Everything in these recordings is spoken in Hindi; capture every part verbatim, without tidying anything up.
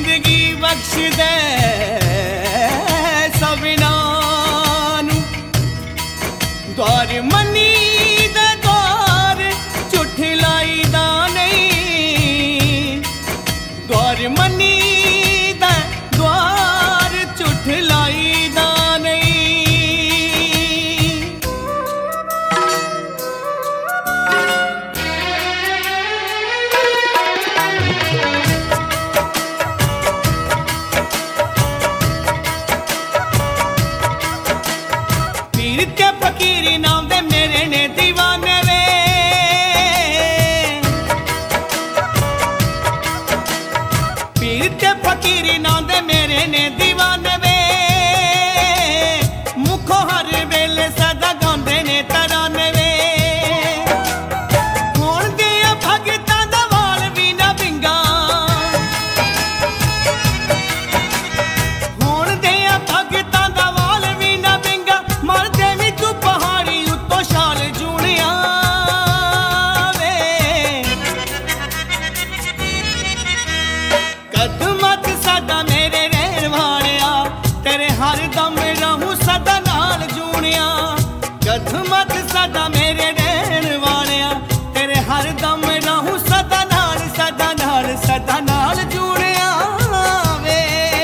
जिंदगी बख्श दे सबना नू द्वार मनी दे द्वार झुठलाई दा नहीं द्वार मनी दे द्वार झुठलाई दा नहीं पीर ते फकीरी नाम दे मेरे ने दीवाने वे पीर ते फकीरी नाम दे मेरे ने दीवाने वे मुखो हर वेले सदा गांदे ने तराने वे होण दिया भगतां दा वाल भी ना विंगा होण दिया भगतां दा वाल भी ना विंगा मर देवी तू पहाड़ी उत्तों शाल जूनिया वे कदमत सदा मेरे रहन वालिया तेरे हर दम रहूं सदा नाल जूनिया कदमत सदा मेरे रहन वालिया तेरे हर दम रहूं सदा नाल सदा नाल सदा नाल जूनिया वे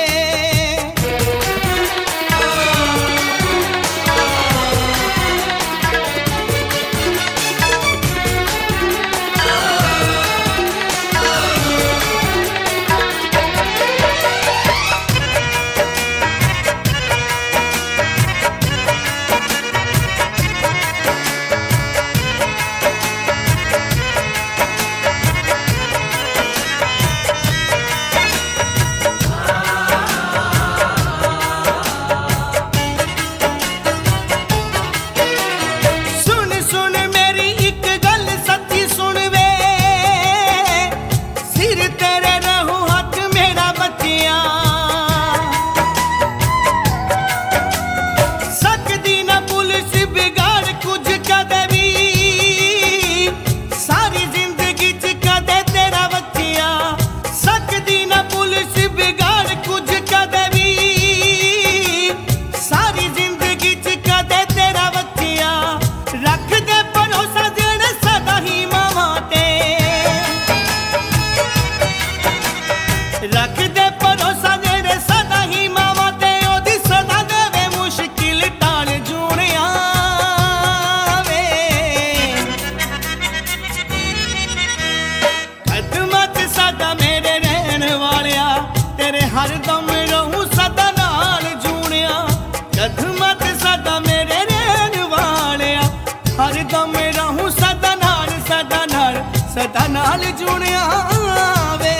सुन सुन मेरी एक गल सच्ची सुन वे सिर तेरे रहूं हाथ मेरा बच्चिया सकदी ना पुलिस बिगाड़ कुछ कदे भी सारी जिंदगी च कदे तेरा बच्चिया सकदी ना पुलिस बिगाड़ कुछ कदे भी सारी जिंदगी च कदे तेरा बच्चिया रख दे भरोसा जेड़े सदा ही मावां ते रख दे भरोसा जेड़े सदा ही मावां ते ओदी सदा देवे मुश्किल टाल जूनिया वे कदमत सदा मेरे रहन वालिया तेरे हर दम रहूं सदा नाल जूनिया कदमत सदा मेरे रहन वालिया हर दम रहूं सदा नाल सदा नाल सदा नाल जूनिया वे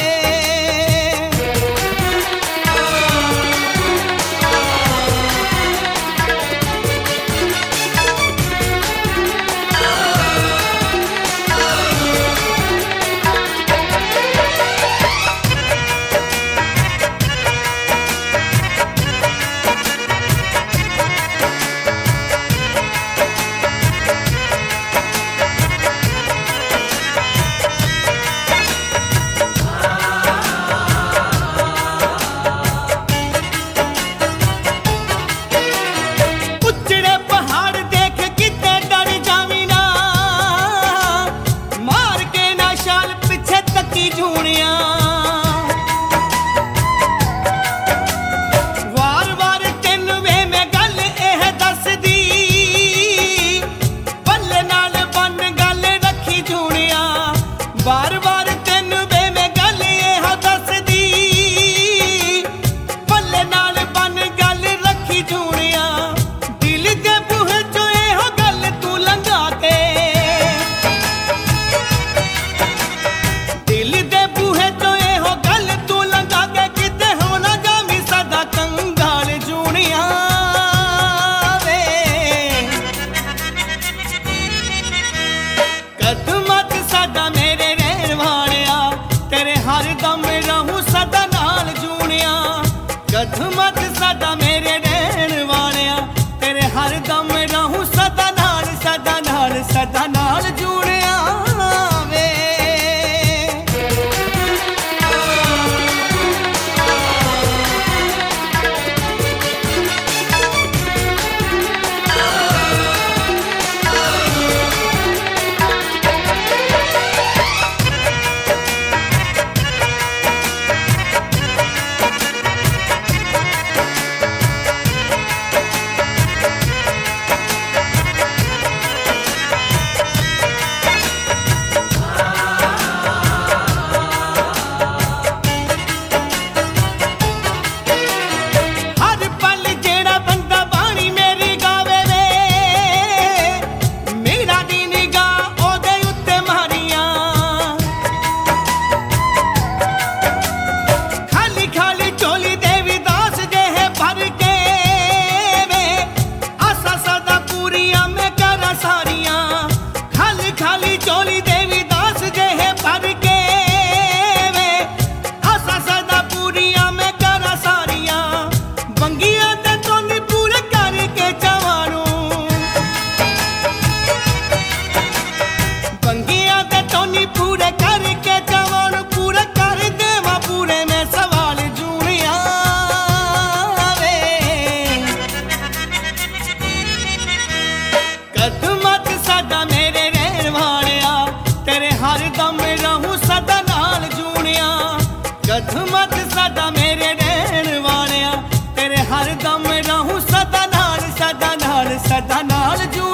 कद मत सादा मेरे रहन वालिया तेरे हर दम रहूं सदा नाल सदा नाल सदा नाल जू